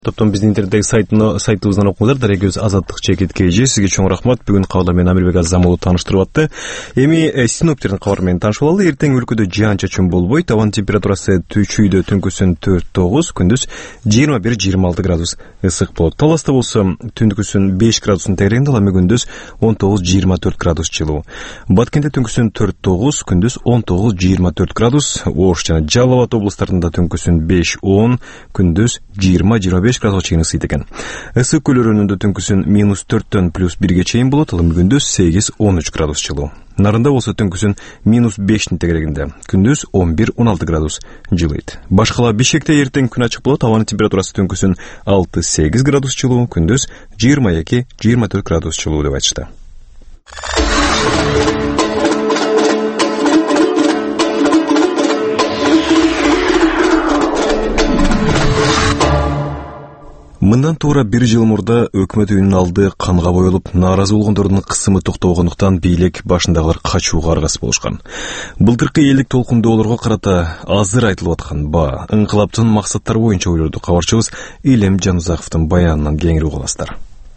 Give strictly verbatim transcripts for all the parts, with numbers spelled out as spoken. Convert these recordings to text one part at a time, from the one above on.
Топтон биздин интернеттеги сайтын сайтыбыздан окуңуздар. Дарек өз азаттык чекит кж. Сизге чоң рахмат. Бүгүн кабардар менен Амирбек Азамулов тааныштырып атты. Эми синоптиктердин кабары менен таанышып алалы. Эртең өлкөдө жаан чачын болбойт. Абанын температурасы түчүйдө түнкүсүн төрт тогуз, күндүз жыйырма бир жыйырма алты градус ысык болот. Таласта болсо түнкүсүн беш градустун тегерегинде, ал эми күндүз он тогуз жыйырма төрт градус жылуу. Баткенде түнкүсүн төрт тогуз, күндүз он тогуз жыйырма төрт градус. Ош жана Жалал Абад областарында түнкүсүн беш он, күндүз жыйырма жыйырма беш градус чейин ысыйт экен. Ысык көл өрөөнүндө түнкүсүн минус төрттөн плюс бирге чейин болот, ал эми күндүз сегиз он үч градус жылуу. Нарында болсо түнкүсүн минус бештин тегерегинде, күндүз он бир он алты градус жылыйт. Башкала Бишкекте эртең күн ачык болот, абанын температурасы түнкүсүн алты сегиз градус жылуу, күндүз жыйырма эки жыйырма төрт градус жылуу деп айтышты. Мындан туура бир жыл мурда өкмөт үйүнүн алды канга боелуп, нааразы болгондордун кысымы токтобогондуктан бийлик башындагылар качууга аргасыз болушкан. Былтыркы элдик толкундоолорго карата азыр айтылып аткан ба ыңкылаптын максаттары боюнча ойлорду кабарчыбыз Илем Жанузаковдун баянынан кеңири уга аласыздар.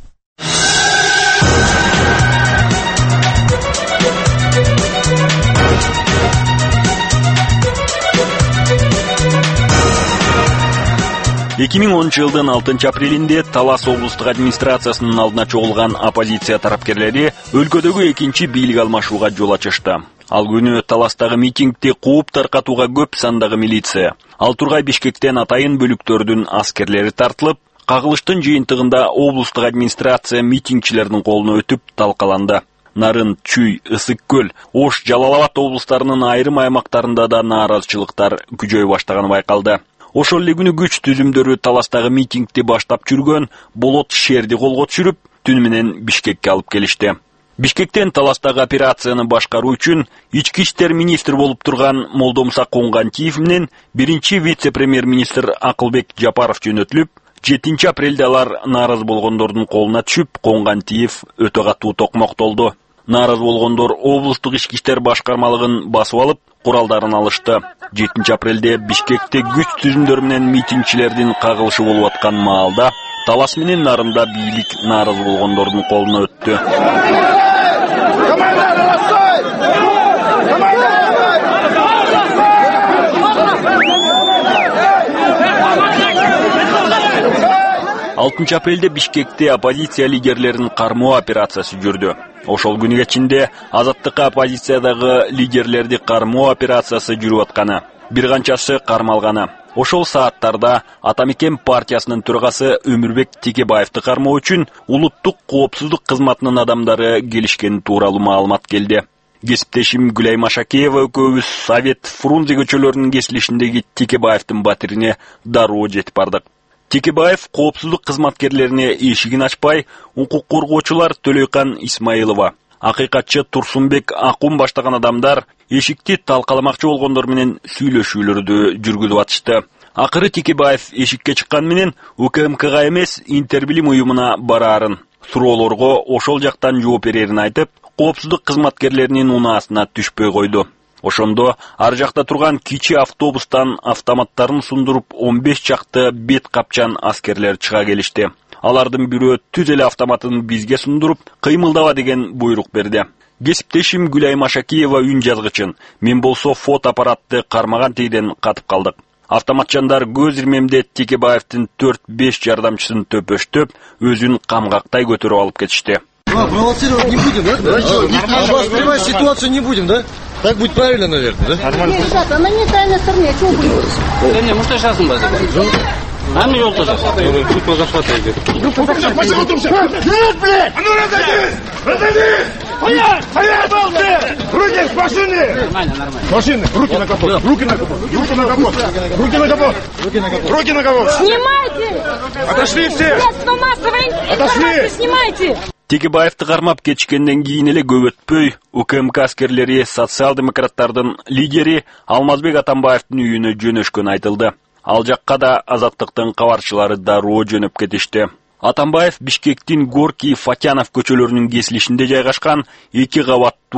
эки миң онунчу жылдын алтынчы апрелинде Талас облустук администрациясынын алдына чогулган оппозиция тарапкерлери өлкөдөгү экинчи бийлик алмашууга жол ачышты. Ал күнү Таластагы митингди кууп таркатууга көп сандагы милиция, ал тургай Бишкектен атайын бөлүктөрдүн аскерлери тартылып, кагылыштын жыйынтыгында облустук администрация митингчилердин колуна өтүп талкаланды. Нарын, Чүй, Ысык көл, Ош, Жалал Абад облустарынын айрым аймактарында да нааразычылыктар күчөй баштаганы байкалды. Ошол эле күнү күч түзүмдөрү Таластагы митингди баштап жүргөн Болот шерди колго түшүрүп, түн менен Бишкекке алып келишти. Бишкектен Таластагы операцияны башкаруу үчүн ички иштер министри болуп турган Молдомуса Коңгантиев менен биринчи вице-премьер-министр Акылбек Жапаров жөнөтүлүп, жетинчи апрелде алар нааразы болгондордун колуна түшүп, Коңгантиев өтө катуу токмоктолду. Нааразы болгондор облустук ички иштер башкармалыгын басып алып, куралдарын алышты. жетинчи апрелде Бишкекте күч түзүмдөрү менен митингчилердин кагылышы болуп аткан маалда Талас менен Нарында бийлик нааразы болгондордун колуна өттү. алтынчы апрелде Бишкекте оппозиция лидерлеринин кармоо операциясы жүрдү. Ошол күнү кечинде Азаттыкка оппозициядагы лидерлерди кармоо операциясы жүрүп атканы, бир канчасы кармалганы. Ошол сааттарда Атамекен партиясынын төрагасы Өмүрбек Текебаевди кармоо үчүн улуттук коопсуздук кызматынын адамдары келишкени тууралуу маалымат келди. Кесиптешим Гүлай Машакеева экөөбүз Совет Фрунзе көчөлөрүнүн кесилишиндеги Текебаевдин батирине дароо жетип бардык. Текебаев коопсуздук кызматкерлерине эшигин ачпай, укук коргоочулар Төлөйкан Исмаилова, акыйкатчы Турсунбек Акун баштаган адамдар эшикти талкаламакчы болгондор менен сүйлөшүүлөрдү жүргүзүп атышты. Акыры Текебаев эшикке чыккан менен УКМКга эмес Интербилим уюмуна бараарын, суроолорго ошол жактан жооп берерин айтып, коопсуздук кызматкерлеринин унаасына түшпөй койду. Ошондо ар жакта турган кичи автобустан автоматтарын сундуруп он беш чакты бет капчан аскерлер чыга келишти. Алардын бирөө түз эле автоматын бизге сундуруп, кыймылдаба деген буйрук берди. Кесиптешим Гүлай Машакиева үн жазгычын, мен болсо фотоаппаратты кармаган тийден катып калдык. Автоматчандар көз ирмемде Текебаевдин төрт беш жардамчысын төпөштөп, өзүн камгактай көтөрүп алып кетишти. Провоцировать не будем, да? Обостревать ситуацию не будем, да? Так будет правильно, наверное, да? Нет, ребята, на нейтральной стороне, чего будет? Да не, может, сейчас он базит. А мы елку захватываем. Группа захвата идет. Группа захвата. Нет, блядь! А ну разойдись! Разойдись! Стоять! Стоять, болты! Руки с машины! Нормально, нормально. Машины! Руки на капот! Руки на капот! Руки на капот! Руки на капот! Руки на капот! Руки на капот! Снимайте! Отошли все! Средства массовой информации снимайте! Текебаевди кармап кетишкенден кийин эле көп өтпөй УКМК аскерлери социал-демократтардын лидери Алмазбек Атамбаевдин үйүнө жөнөшкөнү айтылды. Ал жакка да Азаттыктын кабарчылары дароо жөнөп кетишти. Атамбаев Бишкектин Горький, Фатянов көчөлөрүнүн кесилишинде жайгашкан эки кабаттуу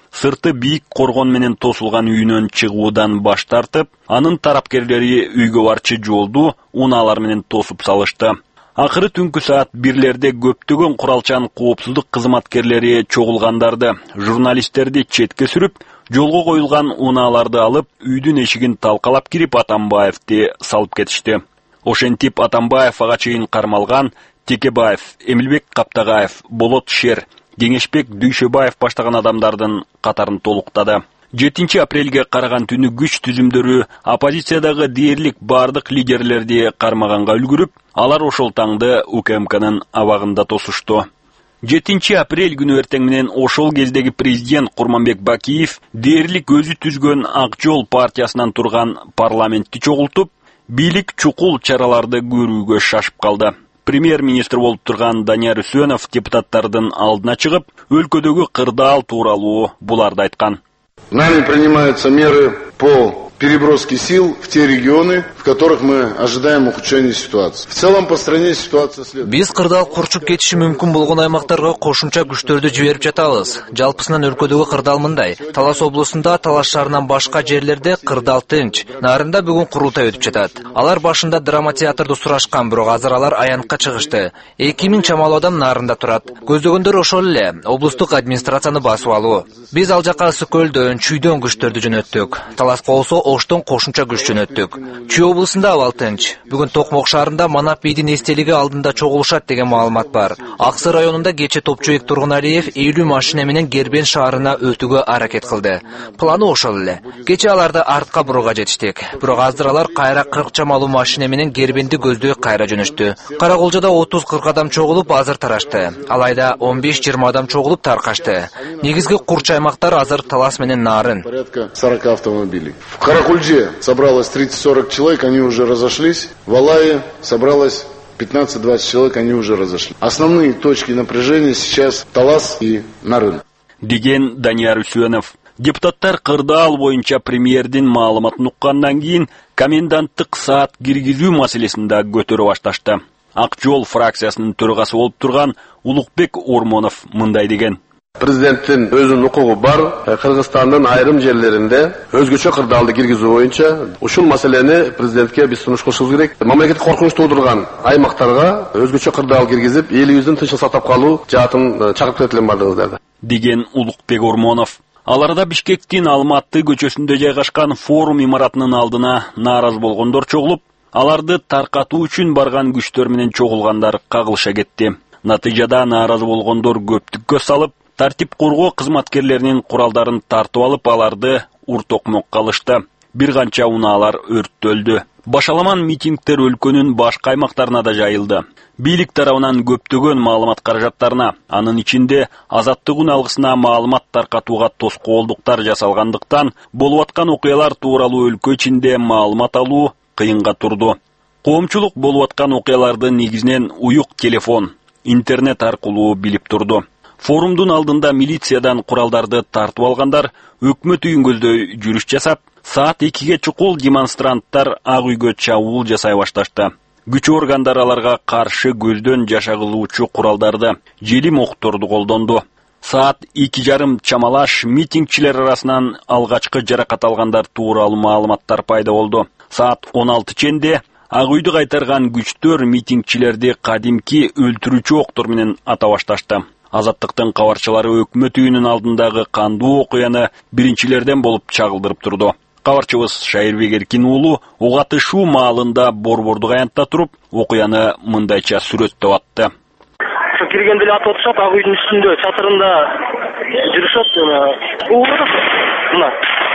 сырты бийик коргон менен тосулган үйүнөн чыгуудан баш тартып, анын тарапкерлери үйгө барчы жолду унаалар менен тосуп салышты. Акыры түнкү саат бирлерде көптөгөн куралчан коопсуздук кызматкерлери чогулгандарды, журналисттерди четке сүрүп, жолго коюлган унааларды алып, үйдүн эшигин талкалап кирип Атамбаевди салып кетишти. Ошентип Атамбаев ага чейин кармалган Текебаев, Эмилбек Каптагаев, Болот Шер, Кеңешбек Дүйшөбаев баштаган адамдардын катарын толуктады. жетинчи апрелге караган түнү күч түзүмдөрү оппозициядагы дээрлик бардык лидерлерди кармаганга үлгүрүп, алар ошол таңды УКМКнын абагында тосушту. жетинчи апрель күнү эртең менен ошол кездеги президент Курманбек Бакиев дээрлик өзү түзгөн Ак жол партиясынан турган парламентти чогултуп, бийлик чукул чараларды көрүүгө шашып калды. Премьер-министр болуп турган Данияр Үсөнов депутаттардын алдына чыгып, өлкөдөгү кырдаал тууралуу буларды айткан. Нами принимаются меры по переброске сил в те регионы, в которых мы ожидаем ухудшения ситуации. В целом по стране ситуация следует. Биз кырдаал курчуп кетиши мүмкүн болгон аймактарга кошумча күчтөрдү жиберип жатабыз. Жалпысынан өлкөдөгү кырдаал мындай: Талас облусунда, Талас шаарынан башка жерлерде кырдаал тынч. Нарында бүгүн курултай өтүп жатат. Алар башында драма театрды сурашкан, бирок азыр алар аянтка чыгышты. эки миң чамалуу адам нарында турат. Көздөгөндөр ошол эле, облустук администрацияны басып алуу. Биз ал жака ысык көлдөн, чүйдөн күчтөрдү жөнөттүк. Таласка болсо Оштон кошумча күч жөнөттүк. Чүй облусунда абал тынч. Бүгүн Токмок шаарында Манап бийдин эстелиги алдында чогулушат деген маалымат бар. Аксы районунда кече Топчубек Тургуналиев элүү машина менен Гербен шаарына өтүүгө аракет кылды. Планы ошол эле. Кече аларды артка бурууга жетиштик. Бирок азыр алар кайра кырк чамалуу машина менен Гербенди көздөй кайра жөнөштү. Караколжодо отуз кырк адам чогулуп азыр тарашты. Алайда он беш жыйырма адам чогулуп таркашты. Негизги курч аймактар азыр Талас менен Нарын. Порядка сорок автомобилей. В Каракульже собралось тридцать-сорок человек, они уже разошлись. В Алае собралось пятнадцать-двадцать человек, они уже разошлись. Основные точки напряжения сейчас Талас и Нарын. Деген Данияр Үсөнов. Депутаттар кырдаал боюнча премьердин маалыматын уккандан кийин коменданттык саат киргизүү маселесинде көтөрө башташты. Ак жол фракциясынын төрагасы болуп турган Улукбек Ормонов мындай деген. Президенттин өзүнүн укугу бар, Кыргызстандын айрым жерлеринде өзгөчө кырдаалды киргизүү боюнча ушул маселени президентке биз сунуш кылышыбыз керек. Мамлекетке коркунуч туудурган аймактарга өзгөчө кырдаал киргизип, элибиздин тынчын сактап калуу жаатын чакырып кетилген бардыгыңыздарда. Деген Улукбек Ормонов. Аларда Бишкектин Алматы көчөсүндө жайгашкан форум имаратынын алдына нааразы болгондор чогулуп, аларды таркатуу үчүн барган күчтөр менен чогулгандар кагылыша кетти. Натыйжада нааразы болгондор көптүккө салып, тартип коргоо кызматкерлеринин куралдарын тартып алып, аларды ур-токмокко алышты. Бир канча унаалар өрттөлдү. Башаламан митингдер өлкөнүн башка аймактарына да жайылды. Бийлик тарабынан көптөгөн маалымат каражаттарына, анын ичинде Азаттык уналгысына маалымат таркатууга тоскоолдуктар жасалгандыктан, болуп аткан окуялар тууралуу өлкө ичинде маалымат алуу кыйынга турду. Коомчулук болуп аткан окуяларды негизинен уюк телефон, интернет аркылуу билип турду. Форумдун алдында милициядан куралдарды тартып алгандар өкмөт үйүн көздөй жүрүш жасап, саат экиге чукул демонстранттар Ак үйгө чабуул жасай башташты. Күч органдары аларга каршы көздөн жашагылуучу куралдарды, желим окторду колдонду. Саат эки жарым чамалаш митингчилер арасынан алгачкы жаракат алгандар тууралуу маалыматтар пайда болду. Саат он алты ченде Ак үйдү кайтарган күчтөр митингчилерди кадимки өлтүрүүчү октор менен ата башташты. Азаттыктын кабарчылары өкмөт үйүнүн алдындагы кандуу окуяны биринчилерден болуп чагылдырып турду. Кабарчыбыз Шайырбек Эркин уулу ого атышуу маалында борбордук аянтта туруп, окуяны мындайча сүрөттөп атты. Ошо киргенде эле атып атышат, Ак үйдүн үстүндө чатырында жүрүшөт. Уулдук мына.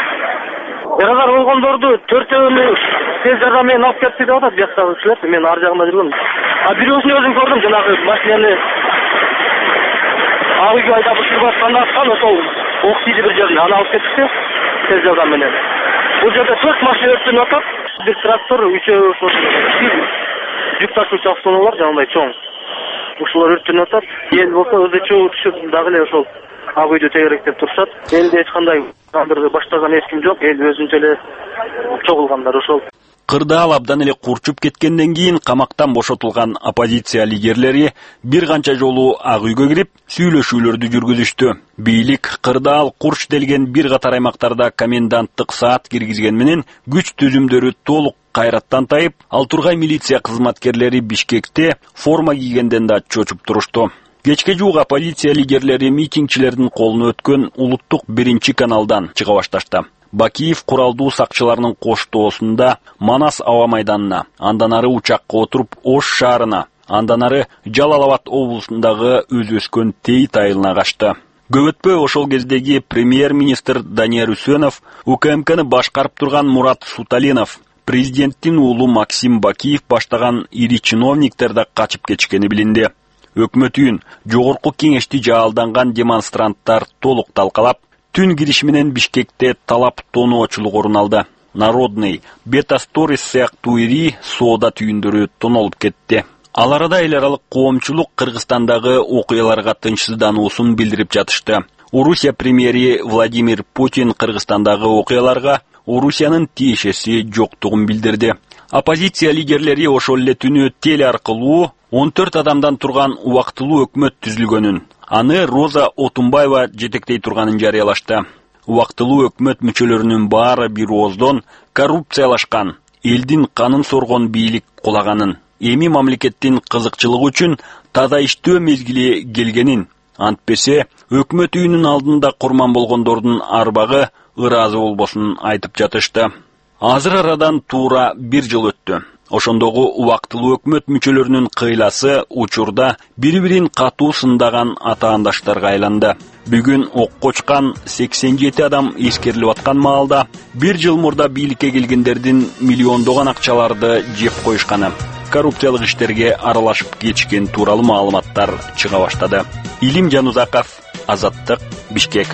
Яразар болгондорду төртөөнү тез жардам менен алып кетти деп атат жактагы кишилер. Мен ар жагында жүргөм. А бирөөсүн өзүм көрдүм, жанагы машинаны Ак үйгө айдап өтүрүп атканда аткан, ошол ок тийди бир жерине, аны алып кетти тез жардам менен. Бул жерде төрт машина өрттөнүп атат. Бир трактор, үчөө жүк ташуучу автоунаалар жанагындай чоң. Ушулар өрттөнүп атат. Эл болсо өзүчө түшүп дагы эле ошол Ак үйдү тегеректеп турушат. Элде эч кандай андыр баштаган эч ким жок. Эл өзүнчө эле чогулгандар ошол. Кырдаал абдан эле курчуп кеткенден кийин камактан бошотулган оппозиция лидерлери бир канча жолу Ак үйгө кирип, сүйлөшүүлөрдү жүргүзүштү. Бийлик кырдаал курч делген бир катар аймактарда коменданттык саат киргизген менен күч түзүмдөрү толук кайраттан тайып, ал тургай милиция кызматкерлери Бишкекте форма кийгенден да чочуп турушту. Кечке жууга полиция лидерлери митингчилердин колуна өткөн улуттук биринчи каналдан чыга башташты. Бакиев куралдуу сакчыларынын коштоосунда Манас аба майданына, андан ары учакка отуруп Ош шаарына, андан ары Жалал-Абад облусундагы өз өскөн Тейит айылына качты. Көп өтпөй ошол кездеги премьер-министр Данияр Үсөнов, УКМКны башкарып турган Мурат Суталинов, президенттин уулу Максим Бакиев баштаган ири чиновниктер да качып кетишкени билинди. Өкмөт үйүн жогорку кеңешти жаалданган демонстранттар толук талкалап, түн кириш менен Бишкекте талап тоноочулук орун алды. Народный, Бета Сторис сыяктуу ири соода түйүндөрү тонолуп кетти. Ал арада эл аралык коомчулук Кыргызстандагы окуяларга тынчсыздануусун билдирип жатышты. Орусия премьери Владимир Путин Кыргызстандагы окуяларга Орусиянын тиешеси жоктугун билдирди. Оппозиция лидерлери ошол эле түнү теле аркылуу он төрт адамдан турган убактылуу өкмөт түзүлгөнүн, аны Роза Отунбаева жетектей турганын жарыялашты. Убактылуу өкмөт мүчөлөрүнүн баары бир ооздон коррупциялашкан, элдин канын соргон бийлик кулаганын, эми мамлекеттин кызыкчылыгы үчүн таза иштөө мезгили келгенин, антпесе өкмөт үйүнүн алдында курман болгондордун арбагы ыраазы болбосун айтып жатышты. Азыр арадан туура бир жыл өттү. Ошондогу убактылуу өкмөт мүчөлөрүнүн кыйласы учурда бири-бирин катуу сындаган атаандаштарга айланды. Бүгүн окко чыккан сексен жети адам эскерилип аткан маалда бир жыл мурда бийликке келгендердин миллиондогон акчаларды жеп коюшканы, коррупциялык иштерге аралашып кетишкен тууралуу маалыматтар чыга баштады. Илим Жанузаков, Азаттык, Бишкек.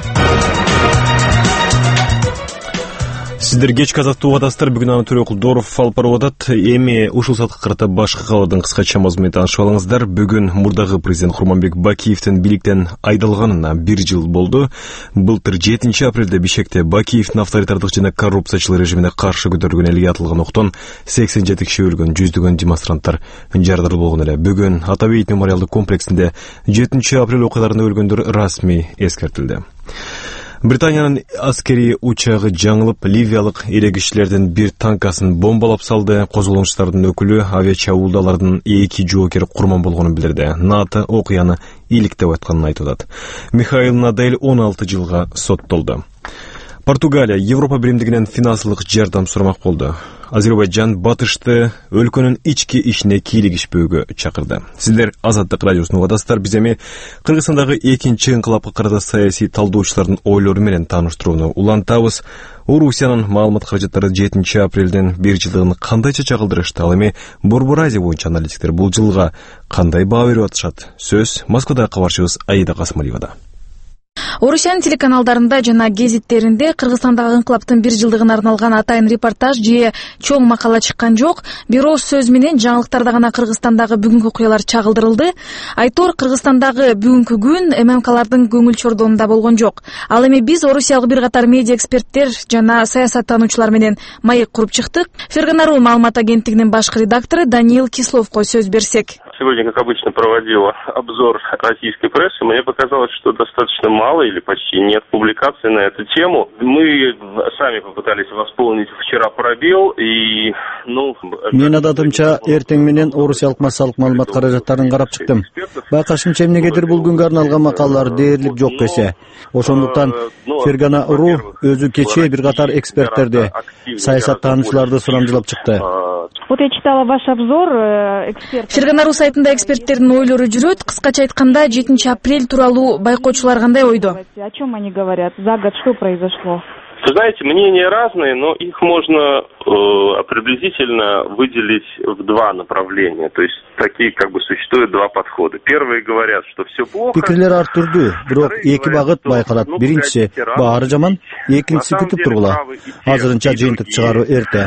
Сиздер кечки азаттуу угадасыздар. Бүгүн аны Төрөкул Доров алып барып атат. Эми ушул саатка карата башка кабардын кыскача мазмунун таанышып алыңыздар. Бүгүн мурдагы президент Курманбек Бакиевдин бийликтен айдалганына бир жыл болду. Былтыр жетинчи апрелде Бишкекте Бакиевдин авторитардык жана коррупциячыл режимине каршы көтөрүлгөн элге атылган октон сексен жети киши өлгөн, жүздөгөн демонстранттар жаралар болгон эле. Бүгүн Атабейит мемориалдык комплексинде жетинчи апрель окуяларында өлгөндөр расмий эскертилди. Британиянын аскери учагы жаңылып, ливиялык эрегичилердин бир танкасын бомбалап салды. Козголгончулардын өкүлү авиачабуулдалардын эки жоокери курман болгонун билдирди. НАТО окуяны иликтеп айтканын айтып атат. Михаил Надель он алты жылга соттолду. Португалия Европа биримдигинен финансылык жардам сурамак болду. Азербайджан батышты өлкөнүн ички ишине кийлигишпөөгө чакырды. Сиздер Азаттык радиосун угадасыздар. Биз эми Кыргызстандагы экинчи инкылапка карата саясий талдоочулардын ойлору менен тааныштырууну улантабыз. Орусиянын маалымат каражаттары жетинчи апрелден бир жылдыгын кандайча чагылдырышты? Ал эми Борбор Азия боюнча аналитиктер бул жылга кандай баа берип атышат? Сөз Москвадагы кабарчыбыз Аида Касымалиевада. Орусиянын телеканалдарында жана гезиттеринде Кыргызстандагы инкылаптын бир жылдыгына арналган атайын репортаж же чоң макала чыккан жок. Бирок сөз менен жаңылыктарда гана Кыргызстандагы бүгүнкү окуялар чагылдырылды. Айтор Кыргызстандагы бүгүнкү күн эм эм калардын көңүл чордонунда болгон жок. Ал эми биз орусиялык бир катар медиа эксперттер жана саясаттануучулар менен маек куруп чыктык. Ферганару маалымат агенттигинин башкы редактору Даниил Кисловко сөз берсек. Сегодня, как обычно, проводила обзор российской прессы. Мне показалось, что достаточно мало или почти нет публикаций на эту тему. Мы сами попытались восполнить вчера пробел и, ну... Мен адатымча эртең менен орусиялык массалык маалымат каражаттарын карап чыктым. Байкашымча эмнегедир бул күнгө арналган макалалар дээрлик жок эсе. Ошондуктан Ферганару өзү кечээ бир катар эксперттерди, саясаттануучуларды сурамжылап чыкты. Вот я читала ваш обзор, эксперт. Ферганару сайтында эксперттердин ойлору жүрөт. Кыскача айтканда, жетинчи апрель тууралуу байкоочулар кандай ойдо? О чем они говорят? За год что произошло? Вы знаете, мнения разные, но их можно э, приблизительно выделить в два направления. То есть такие как бы существуют два подхода. Первые говорят, что все плохо. Пикирлер ар түрдүү, бирок эки багыт байкалат. Биринчиси баары жаман, экинчиси күтүп тургула. Азырынча жыйынтык чыгаруу эрте.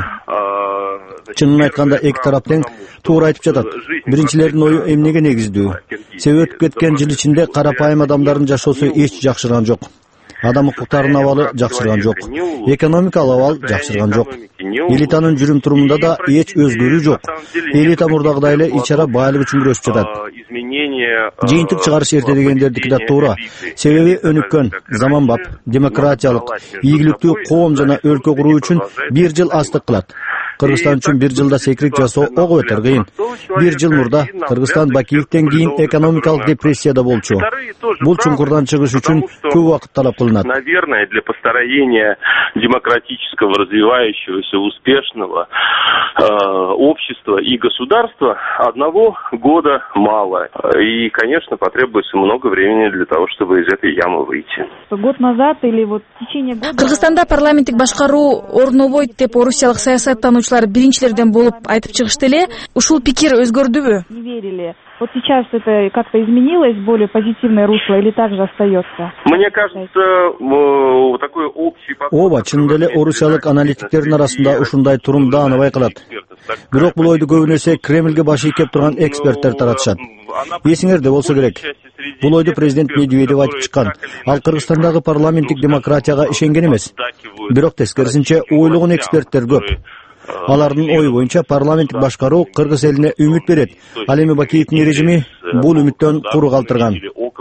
Чынын айтканда эки тарап тең туура айтып жатат. Биринчилердин ою эмнеге негиздүү? Себеп өтүп кеткен жыл ичинде карапайым адамдардын жашоосу эч жакшырган жок. Адам укуктарынын абалы жакшырган жок, экономикалык абал жакшырган жок. Элитанын жүрүм турумунда да эч өзгөрүү жок. Элита мурдагыдай эле ичара байлык үчүн күрөшүп жатат. Жыйынтык чыгарыш эрте дегендердики да туура. Себеби өнүккөн, заманбап, демократиялык, ийгиликтүү коом жана өлкө куруу үчүн бир жыл астык кылат. Кыргызстан үчүн бир жылда секирик жасоо ого бетер кыйын. Бир жыл мурда Кыргызстан Бакиевден кийин экономикалык депрессияда болчу. Бул чуңкурдан чыгыш үчүн көп убакыт талап кылынат. Наверное, для построения демократического, развивающегося, успешного э, общества и государства одного года мало. И, конечно, потребуется много времени для того, чтобы из этой ямы выйти. Год назад или вот в течение года... Кыргызстанда парламенттик башкаруу орнобойт деп орусиялык саясаттануучулар биринчилерден болуп айтып чыгышты эле. Ушул пикир өзгөрдүбү? Не верили. Вот сейчас это как-то изменилось, более позитивное русло или также остается? Мне кажется, такой общий подход... Ооба, чынында эле орусиялык аналитиктердин арасында ушундай турум дааны байкалат. Бирок бул ойду көбүнесе Кремльге баш ийкеп турган эксперттер таратышат. Эсиңерде болсо керек. Бул ойду президент Медведев айтып чыккан. Ал Кыргызстандагы парламенттик демократияга ишенген эмес. Бирок тескерисинче ойлогон эксперттер көп. Алардын ою боюнча парламенттик башкаруу кыргыз элине үмүт берет. Ал эми Бакиевдин режими бул үмүттөн куру калтырган.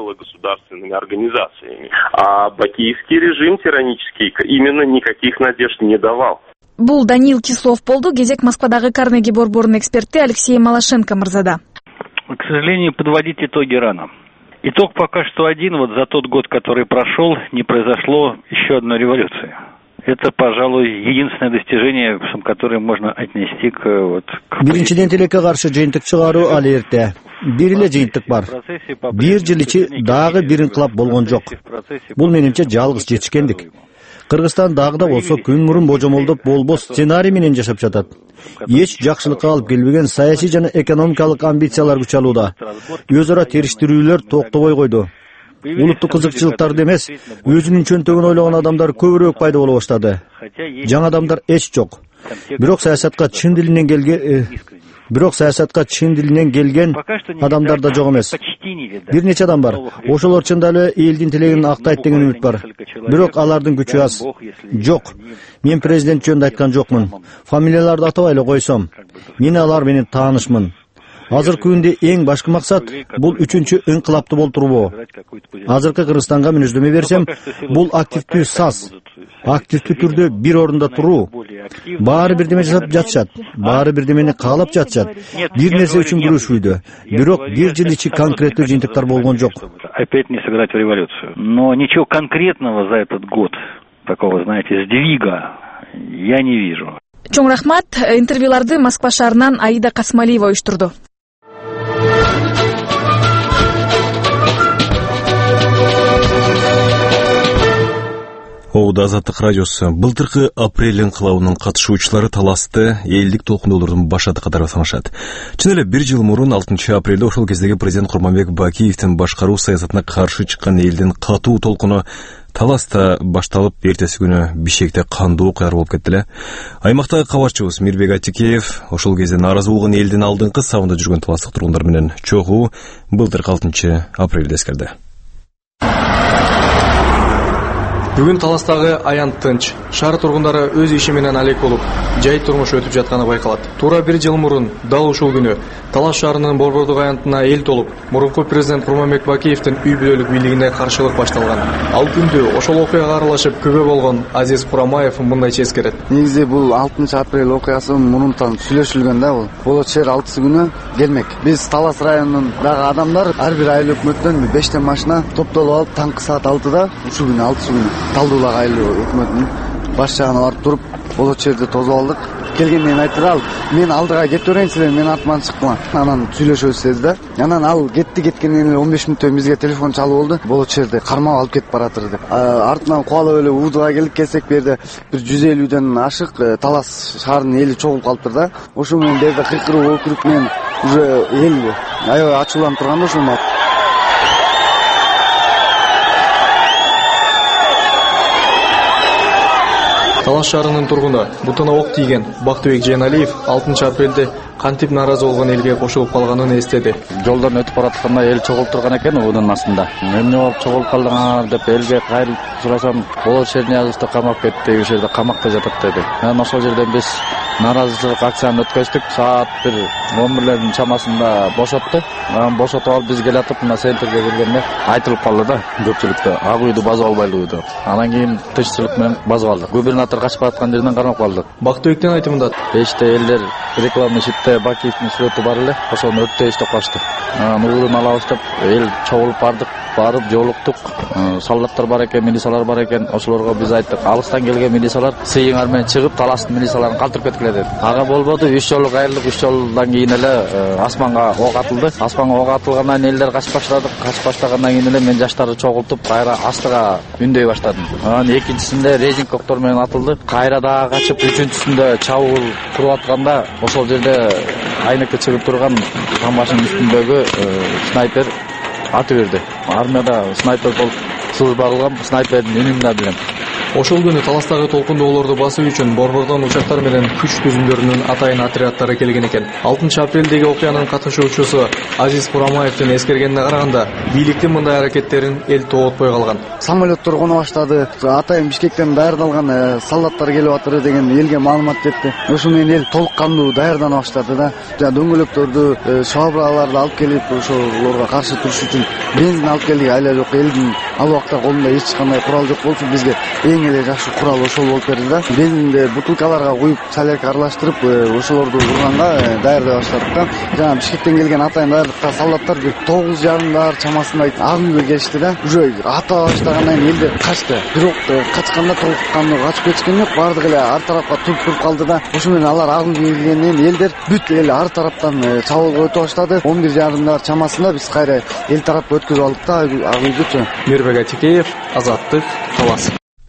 А бакиевский режим тиранический именно никаких надежд не давал. Бул Даниил Кислов болду. Кезек Москвадагы Карнеги борборунун эксперти Алексей Малашенко мырзада. К сожалению, подводить итоги рано. Итог пока что один. Вот за тот год, который прошел, не произошло еще одной революции. Это, пожалуй, единственное достижение, которое можно отнести к вот. Биринчиден тилекке каршы жыйынтык чыгаруу ал эрте. Бир эле жыйынтык бар. Бир жыл ичи дагы бир инкылап болгон жок. Бул менимче жалгыз жетишкендик. Кыргызстан дагы да болсо күн мурун божомолдоп болбос сценарий менен жашап жатат. Эч жакшылыкка алып келбеген саясий жана экономикалык амбициялар күч алууда. Өз ара териштирүүлөр токтобой койду. Улуттук кызыкчылыктарды эмес, өзүнүн чөнтөгүн ойлогон адамдар көбүрөөк пайда боло баштады. Жаңы адамдар эч жок. Бирок саясатка чын дилинен келген Бирок саясатка чын дилинен келген адамдар да жок эмес. Бир нече адам бар. Ошолор чында эле элдин тилегин актайт деген үмүт бар. Бирок алардын күчү аз. Жок. Мен президент жөнүндө айткан жокмун. Фамилияларды атабай эле койсом, мен алар менен таанышмын. Азыркы күндө эң башкы максат бул үчүнчү инкылапты болтуруу. Азыркы Кыргызстанга мүнөздөмө берсем, бул активдүү саз. Активдүү түрдө бир орунда туруу. Баары бирдеме жасап жатышат. Баары бирдемени каалап жатышат. Бир нерсе үчүн күрөшүүдө. Бирок бир жыл ичи конкреттүү жыйынтыктар болгон жок. Опять не сыграть в революцию. Но ничего конкретного за этот год, такого, знаете, сдвига я не вижу. Чоң рахмат. Интервьюларды Москва шаарынан Аида Касмалиева уюштурду. Оуда Азаттык радиосу былтыркы апрель инкылабынын катышуучулары таласты элдик толкундоолордун башаты катары санашат. Чын эле бир жыл мурун алтынчы апрелде ошол кездеги президент Курманбек Бакиевдин башкаруу саясатына каршы чыккан элдин катуу толкуну таласта башталып, эртеси күнү Бишкекте кандуу окуялар болуп кетти эле. Аймактагы кабарчыбыз Мирбек Атикеев ошол кезде нааразы болгон элдин алдыңкы сабында жүргөн таластык тургундар менен чогуу былтыркы алтынчы апрелде эскерди. Бүгүн таластагы аян тынч. Шаар тургундары өз иши менен алек болуп, жай турмуш өтүп жатканы байкалат. Туура бир жыл мурун дал ушул күнү Талас шаарынын борбордук аянтына эл толуп, мурунку президент Курманбек Бакиевдин үй бүлөлүк бийлигине каршылык башталган. Ал күндө ошол окуяга аралашып күбө болгон Азиз Курамаев мындайча эскерет. Негизи бул алтынчы апрель окуясы мурунтан сүйлөшүлгөн да бул. Болот шаар алтысы күнү келмек. Биз Талас районунун дагы адамдар ар бир айыл өкмөттөн бештен машина топтолуп алып таңкы саат алтыда ушул күнү алтысы күнү Талдуулак айыл өкмөтүнүн баш жагына барып туруп, болот жерди тозуп алдык. Келгенден айтты ал, мен алдыга кетип берейин силер, мен артыман чыктым. Анан сүйлөшөбүз деди. Анан ал кетти, кеткенден кийин он беш мүнөттөн бизге телефон чалып болду. Болот жерди кармап алып кетип баратыр деп. Артынан кубалап эле Уудуга келип келсек, берде бир жүз элүүдөн ашык Талас шаарынын эли чогулуп калыптыр да. Ошо менен берде кыйкыруу өкүрүк менен уже эл аябай ачууланып турганда ошол Талас шаарынын тургуну бутуна ок тийген Бактыбек Жейналиев алтынчы апрелде кантип нааразы болгон элге кошулуп калганын эстеди. Жолдон өтүп баратканда эл чогулуп турган экен уунун астында. Эмне болуп чогулуп калдыңар деп элге кайрылып сурасам, болот Черниязовду камап кетти, ошол жерде камакта жатат деди. Анан ошол жерден биз нааразычылык акцияны өткөздүк. Саат бир он бирлердин чамасында бошотту. Анан бошотуп алып биз келатып мына центрге келгенде айтылып калды да көпчүлүктө ак үйдү базып албайлы үйдү. Анан кийин тынччылык менен базып алдык. Губернатор качып бараткан жерден кармап калдык. Бактыбектин айтымында беште элдер рекламный щитте Бакиевдин сүрөтү бар эле, ошону өрттөй иштеп калышты. Анан уурун алабыз деп эл чогулуп бардык. Барып жолуктук, солдаттар бар экен, милициялар бар экен. Ошолорго биз айттык, алыстан келген милициялар сыйыңар менен чыгып, таластын милицияларын калтырып кеткиле деди. Ага болбоду, үч жолу кайрылып, үч жолдан кийин эле асманга ок атылды. Асманга ок атылгандан кийин элдер качып баштадык. Качып баштагандан кийин эле мен жаштарды чогултуп, кайра астыга үндөй баштадым. Анан экинчисинде резинг октор менен атылды. Кайра дагы качып, үчүнчүсүндө чабуул туруп атканда, ошол жерде айнекке чыгып турган камбашынын үстүндөгү снайпер аты берди. Армияда снайпер болуп служба кылгам, снайпердин үнүн да билем. Ошол күнү таластагы толкундоолорду басуу үчүн борбордон учактар менен күч түзүмдөрүнүн атайын отряддары келген экен. алтынчы апрелдеги окуянын катышуучусу Азиз Курамаевдин эскергенине караганда, бийликтин мындай аракеттерин эл тоотпой калган. Самолеттор коно баштады. Атайын Бишкектен даярдалган солдаттар келип атыр деген элге маалымат жетти. Ошол менен эл толук кандуу даярдана баштады да. Дөңгөлөктөрдү, шабыраларды алып келип, ошолорго каршы туруш үчүн бензин алып келдик. Айла жок, элдин ал убакта колунда эч кандай курал жок болчу, бизге эң эле жакшы курал ошол болуп берди да. Бензинди бутылкаларга куюп, солярка аралаштырып, ошолорду урганга даярдай баштадык да. Жана Бишкектен келген атайын даярдыкта солдаттар бир тогуз жарымдар чамасында ак үйгө келишти да. Уже ата баштагандан кийин элдер качты. Бирок качканда толук кандуу качып кетишкен жок, бардык эле ар тарапка туруп калды да. Ошо менен алар ак үйгө келгенден кийин элдер бүт эле ар тараптан чабуулга өтө баштады. он бир жарымдар чамасында биз кайра эл тарапка өткөзүп алдык да ак үйгөчү. Мирбек Атикеев, Азаттык, Талас.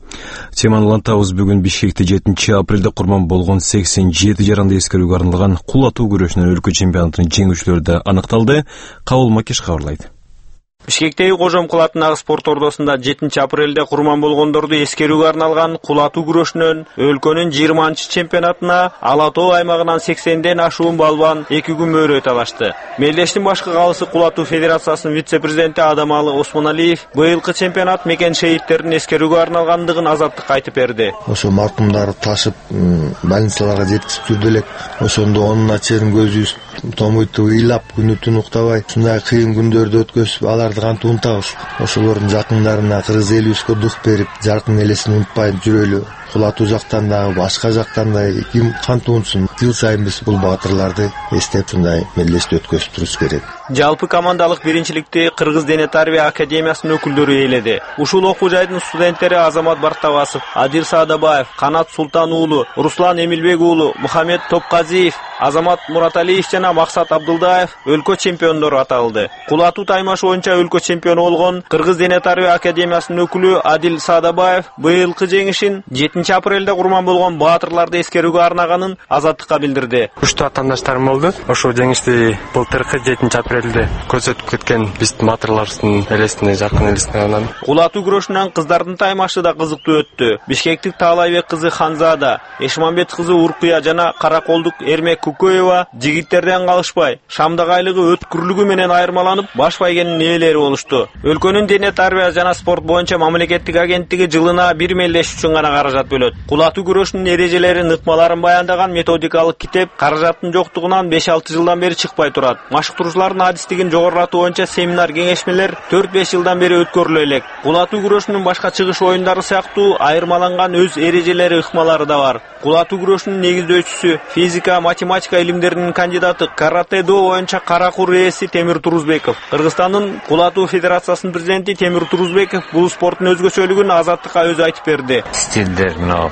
Теманы улантабыз. Бүгүн Бишкекте жетинчи апрелде курман болгон сексен жети жаранды эскерүүгө арналган кул атуу күрөшүнүн өлкө чемпионатынын жеңүүчүлөрү да аныкталды. Кабыл Макиш кабарлайт. Бишкектеги Кожомкул атындагы спорт ордосунда жетинчи апрелде курман болгондорду эскерүүгө арналган кул атуу күрөшүнөн өлкөнүн жыйырманчы чемпионатына Ала Тоо аймагынан сексенден ашуун балбан эки күн мөөрөй талашты. Мелдештин башкы калысы кул атуу федерациясынын вице-президенти Адамалы Осмоналиев быйылкы чемпионат мекен шейиттерин эскерүүгө арналгандыгын Азаттыкка айтып берди. Ошо маркумдарды ташып больницаларга жеткизип жүрдү элек. Ошондо онуна чейин көзүбүз томуйтуп ыйлап күнү түн уктабай ушундай кыйын күндөрдү өткөзүп аларды кантип унутабыз. Ошолордун жакындарына кыргыз элибизге дух берип, жаркын элесин унутпай жүрөлү. Кул атуу жактан да, башка жактан да ким кантип унутсун. Жыл сайын биз бул баатырларды эстеп ушундай мелдешти өткөзүп турубуз керек. Жалпы командалык биринчиликти Кыргыз дене тарбия академиясынын өкүлдөрү ээледи. Ушул окуу жайдын студенттери Азамат Бартабасов, Адир Саадабаев, Канат Султан уулу, Руслан Эмилбек уулу, Мухаммед Топказиев, Азамат Мураталиев жана Максат Абдылдаев өлкө чемпиондору аталды. Кул атуу таймашы боюнча өлкө чемпиону болгон Кыргыз дене тарбия академиясынын өкүлү Адил Саадабаев быйылкы жеңишин жетинчи апрелде курман болгон баатырларды эскерүүгө арнаганын Азаттыкка билдирди. Уштуу атаандаштарым болду. Ошол жеңишти былтыркы жетинчи апрелде көрсөтүп кеткен биздин баатырларыбыздын элесине, жаркын элесине анан. Кул атуу күрөшүнөн кыздардын таймашы да кызыктуу өттү. Бишкектик Таалайбек кызы Ханзада, Эшмамбет кызы Уркуя жана Караколдук Эрмек Кукоева жигиттерден калышпай, шамдак айлыгы өткүрлүгү менен айырмаланып, баш байгенин ээлери болушту. Өлкөнүн дене тарбия жана спорт боюнча мамлекеттик агенттиги жылына бир мелдеш үчүн гана каражат бөлөт. Кул атуу күрөшүнүн эрежелерин, ыкмаларын баяндаган методикалык китеп каражаттын жоктугунан беш алты жылдан бери чыкпай турат. Машыктыруучулардын адистигин жогорулатуу боюнча семинар, кеңешмелер төрт беш жылдан бери өткөрүлө элек. Кул атуу күрөшүнүн башка чыгыш оюндары сыяктуу айырмаланган өз эрежелери, ыкмалары да бар. Кул атуу күрөшүнүн негиздөөчүсү, физика, математика илимдеринин кандидаты, каратэ-до боюнча Каракур ээси Темир Турузбеков. Кыргызстандын кул атуу федерациясынын президенти Темир Турузбеков бул спорттун өзгөчөлүгүн Азаттыкка өзү айтып берди. Стилдер, но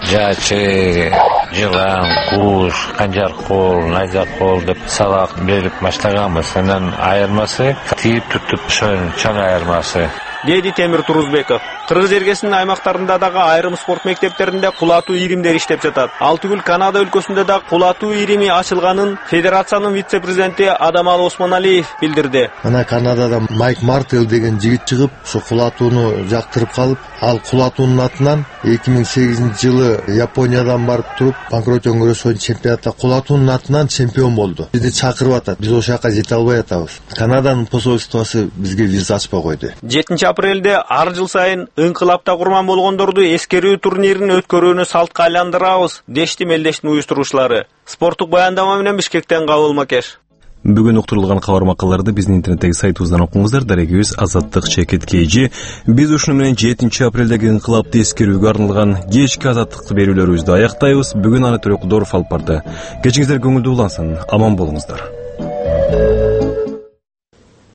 жачы, жылан, куш, канжар кол, найза кол деп сабак берип баштаганбыз. Анан айырмасы тип тутуп чоң айырмасы. деди Темир Турузбеков. Кыргыз эргесинин аймактарында дагы айрым спорт мектептеринде кулатуу иримдер иштеп жатат. Ал түгүл Канада өлкөсүндө да кулатуу ирими ачылганын федерациянын вице-президенти Адамалы Осмоналиев билдирди. Ана Канадада Майк Мартел деген жигит чыгып, ошо кулатууну жактырып калып, ал кулатуунун атынан эки миң сегизинчи жылы Япониядан барып туруп, Панкратион Гросойн чемпионатта кулатуунун атынан чемпион болду. Бизди чакырып атат. Биз ошол жака жете албай атабыз. Канаданын посольствосу бизге виза ачпай койду. жетинчи апрелде ар жыл сайын ыңкылапта курман болгондорду эскерүү турнирин өткөрүүнү салтка айландырабыз, дешти мелдештин уюштуруучулары. Спорттук баяндама менен Бишкектен Кабыл Макеш. Бүгүн уктурулган кабар макалаларды биздин интернеттеги сайтыбыздан окуңуздар. Дарегибиз Азаттык Чекит Кейжи. Биз ушуну менен жетинчи апрелдеги ыңкылапты эскерүүгө арналган кечки азаттык берүүлөрүбүздү аяктайбыз. Бүгүн аны Төрөкудоров алып барды. Кечиңиздер көңүлдүү улансын. Аман болуңуздар.